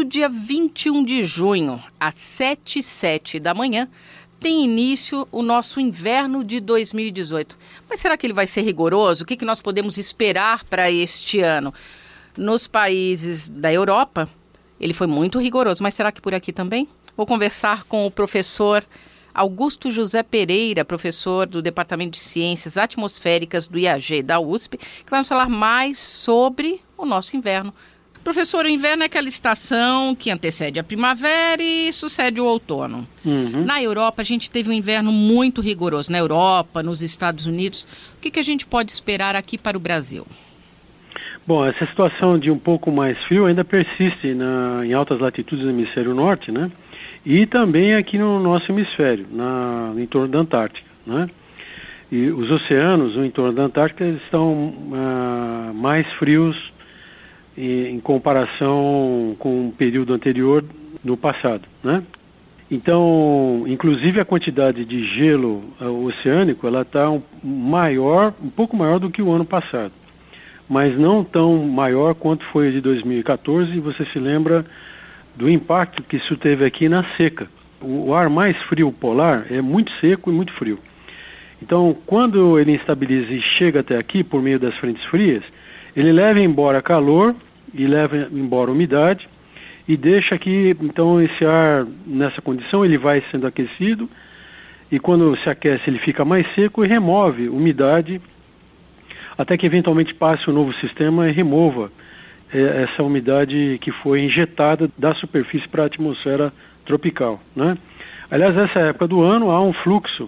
dia 21 de junho, às 7h07 da manhã, tem início o nosso inverno de 2018. Mas será que ele vai ser rigoroso? O que nós podemos esperar para este ano? Nos países da Europa, ele foi muito rigoroso, mas será que por aqui também? Vou conversar com o professor Augusto José Pereira, professor do Departamento de Ciências Atmosféricas do IAG da USP, que vai nos falar mais sobre o nosso inverno. Professor, o inverno é aquela estação que antecede a primavera e sucede o outono. Na Europa, a gente teve um inverno muito rigoroso. Na Europa, nos Estados Unidos. O que a gente pode esperar aqui para o Brasil? Bom, essa situação de um pouco mais frio ainda persiste em altas latitudes do hemisfério norte, né? E também aqui no nosso hemisfério, no entorno da Antártica, né? E os oceanos no entorno da Antártica estão mais frios em comparação com o período anterior no passado, né? Então, inclusive a quantidade de gelo oceânico, ela está um pouco maior do que o ano passado, mas não tão maior quanto foi a de 2014, e você se lembra do impacto que isso teve aqui na seca. O ar mais frio polar é muito seco e muito frio. Então, quando ele instabiliza e chega até aqui por meio das frentes frias, ele leva embora calor e leva embora umidade e deixa que, então, esse ar, nessa condição, ele vai sendo aquecido e quando se aquece ele fica mais seco e remove umidade até que eventualmente passe o novo sistema e remova essa umidade que foi injetada da superfície para a atmosfera tropical, né? Aliás, nessa época do ano há um fluxo,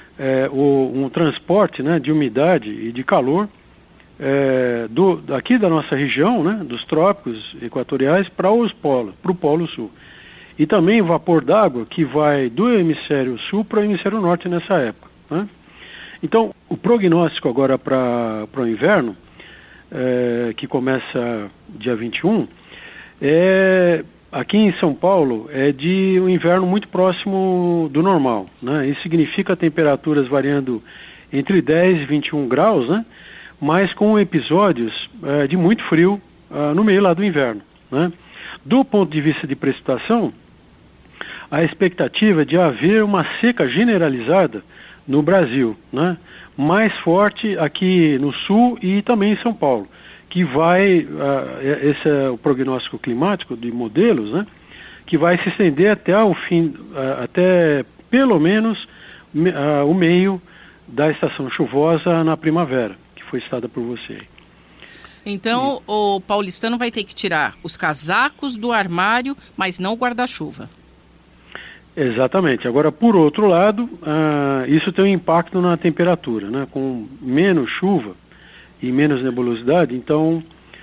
um transporte, né, de umidade e de calor daqui da nossa região, né, dos trópicos equatoriais para o Polo Sul. E também vapor d'água que vai do hemisfério sul para o hemisfério norte nessa época, né? Então, o prognóstico agora para o inverno, que começa dia 21, aqui em São Paulo, é de um inverno muito próximo do normal, né? Isso significa temperaturas variando entre 10 e 21 graus, né? Mas com episódios de muito frio no meio lá do inverno, né? Do ponto de vista de precipitação, a expectativa é de haver uma seca generalizada no Brasil, né? Mais forte aqui no sul e também em São Paulo, que vai, esse é o prognóstico climático de modelos, né? Que vai se estender até o fim, até pelo menos o meio da estação chuvosa na primavera, que foi citada por você. Então, o paulistano vai ter que tirar os casacos do armário, mas não o guarda-chuva. Exatamente. Agora, por outro lado, isso tem um impacto na temperatura, né? Com menos chuva e menos nebulosidade, então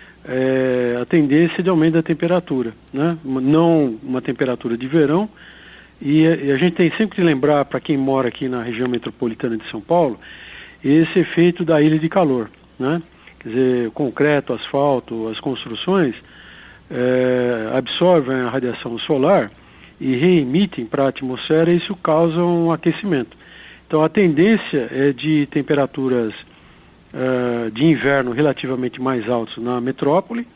a tendência de aumento da temperatura, né? Não uma temperatura de verão, e a gente tem sempre que lembrar, para quem mora aqui na região metropolitana de São Paulo, esse efeito da ilha de calor, né? Quer dizer, o concreto, o asfalto, as construções absorvem a radiação solar e reemitem para a atmosfera, e isso causa um aquecimento. Então a tendência é de temperaturas de inverno relativamente mais altas na metrópole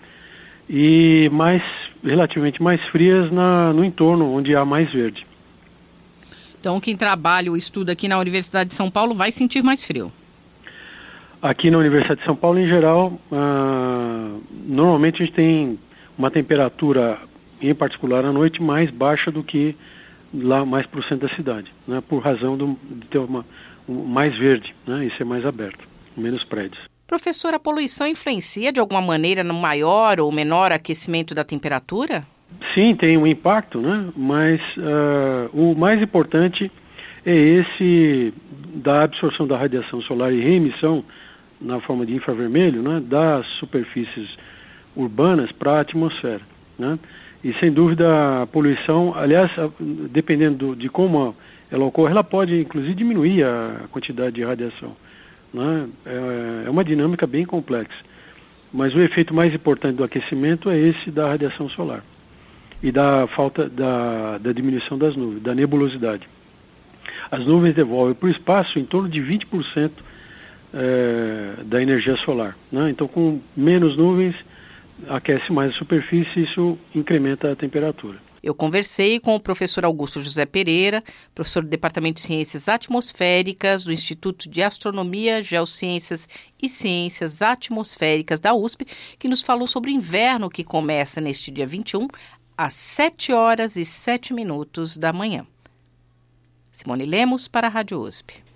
e relativamente mais frias no entorno, onde há mais verde. Então quem trabalha ou estuda aqui na Universidade de São Paulo vai sentir mais frio. Aqui na Universidade de São Paulo, em geral, normalmente a gente tem uma temperatura, em particular à noite, mais baixa do que lá mais para o centro da cidade, né? Por razão de ter mais verde, né? E ser mais aberto, menos prédios. Professor, a poluição influencia de alguma maneira no maior ou menor aquecimento da temperatura? Sim, tem um impacto, né? Mas o mais importante é esse da absorção da radiação solar e reemissão na forma de infravermelho, né? Das superfícies urbanas para a atmosfera, né? E sem dúvida a poluição, aliás, dependendo de como ela ocorre, ela pode inclusive diminuir a quantidade de radiação, né? É uma dinâmica bem complexa. Mas o efeito mais importante do aquecimento é esse da radiação solar e da falta da diminuição das nuvens, da nebulosidade. As nuvens devolvem para o espaço em torno de 20% da energia solar, né? Então, com menos nuvens, aquece mais a superfície e isso incrementa a temperatura. Eu conversei com o professor Augusto José Pereira, professor do Departamento de Ciências Atmosféricas do Instituto de Astronomia, Geociências e Ciências Atmosféricas da USP, que nos falou sobre o inverno que começa neste dia 21, às 7h07 da manhã. Simone Lemos para a Rádio USP.